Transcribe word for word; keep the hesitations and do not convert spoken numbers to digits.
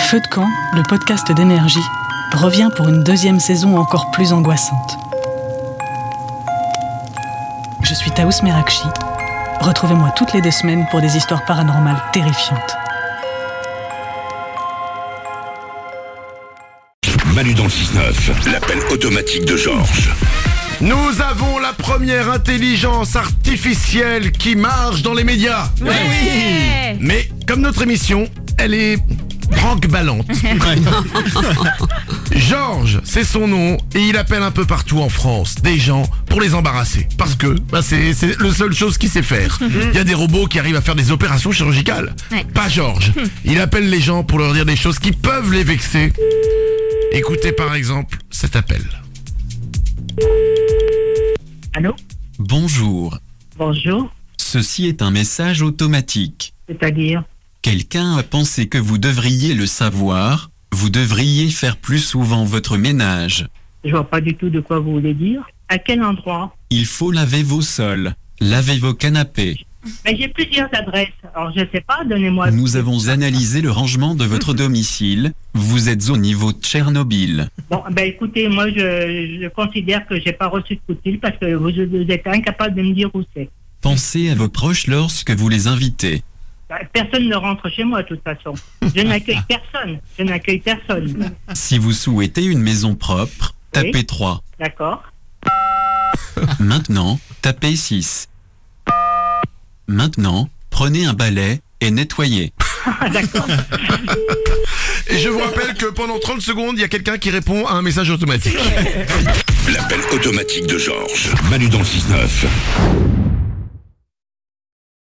Feu de camp, le podcast d'énergie, revient pour une deuxième saison encore plus angoissante. Je suis Taous Merakchi. Retrouvez-moi toutes les deux semaines pour des histoires paranormales terrifiantes. Manu dans le six neuf, l'appel automatique de Georges. Nous avons la première intelligence artificielle qui marche dans les médias. Ouais. Mais comme notre émission, elle est branque-ballante. Georges, c'est son nom, et il appelle un peu partout en France des gens pour les embarrasser. Parce que bah, c'est, c'est la seule chose qu'il sait faire. Il y a des robots qui arrivent à faire des opérations chirurgicales. Ouais. Pas Georges. Il appelle les gens pour leur dire des choses qui peuvent les vexer. Écoutez par exemple cet appel. Allô? Bonjour. Bonjour. Ceci est un message automatique. C'est-à-dire? Quelqu'un a pensé que vous devriez le savoir. Vous devriez faire plus souvent votre ménage. Je vois pas du tout de quoi vous voulez dire. À quel endroit? Il faut laver vos sols, laver vos canapés. Mais j'ai plusieurs adresses. Alors je sais pas, donnez-moi... Nous avons analysé le rangement de votre domicile. Vous êtes au niveau de Tchernobyl. Bon, ben écoutez, moi je, je considère que j'ai pas reçu de coup de fil parce que vous, vous êtes incapable de me dire où c'est. Pensez à vos proches lorsque vous les invitez. Ben, personne ne rentre chez moi de toute façon. Je n'accueille personne. Je n'accueille personne. Si vous souhaitez une maison propre, tapez Oui. trois. D'accord? Maintenant, tapez six. Maintenant, prenez un balai et nettoyez. D'accord. Et je vous rappelle que pendant trente secondes, il y a quelqu'un qui répond à un message automatique. L'appel automatique de Georges. Manu dans le six neuf.